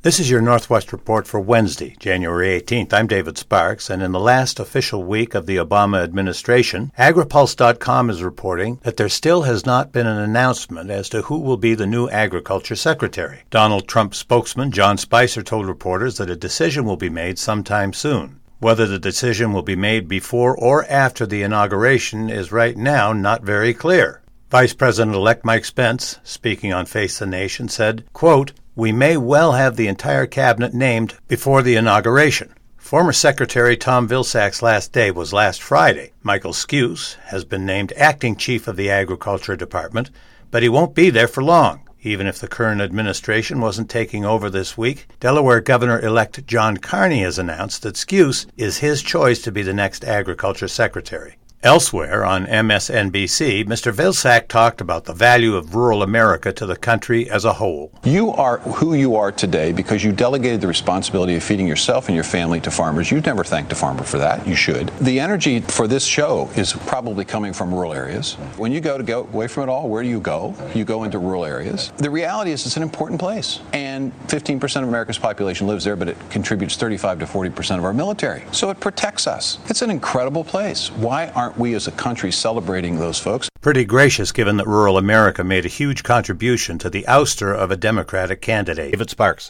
This is your Northwest Report for Wednesday, January 18th. I'm David Sparks, and in the last official week of the Obama administration, AgriPulse.com is reporting that there still has not been an announcement as to who will be the new Agriculture Secretary. Donald Trump spokesman John Spicer told reporters that a decision will be made sometime soon. Whether the decision will be made before or after the inauguration is right now not very clear. Vice President-elect Mike Spence, speaking on Face the Nation, said, quote, "We may well have the entire cabinet named before the inauguration." Former Secretary Tom Vilsack's last day was last Friday. Michael Skuse has been named acting chief of the Agriculture Department, but he won't be there for long. Even if the current administration wasn't taking over this week, Delaware Governor-elect John Carney has announced that Skuse is his choice to be the next Agriculture Secretary. Elsewhere on MSNBC, Mr. Vilsack talked about the value of rural America to the country as a whole. You are who you are today because you delegated the responsibility of feeding yourself and your family to farmers. You've never thanked a farmer for that. You should. The energy for this show is probably coming from rural areas. When you go away from it all, where do you go? You go into rural areas. The reality is it's an important place. And 15% of America's population lives there, but it contributes 35 to 40% of our military. So it protects us. It's an incredible place. Why aren't we as a country celebrating those folks? Pretty gracious, given that rural America made a huge contribution to the ouster of a Democratic candidate. David Sparks.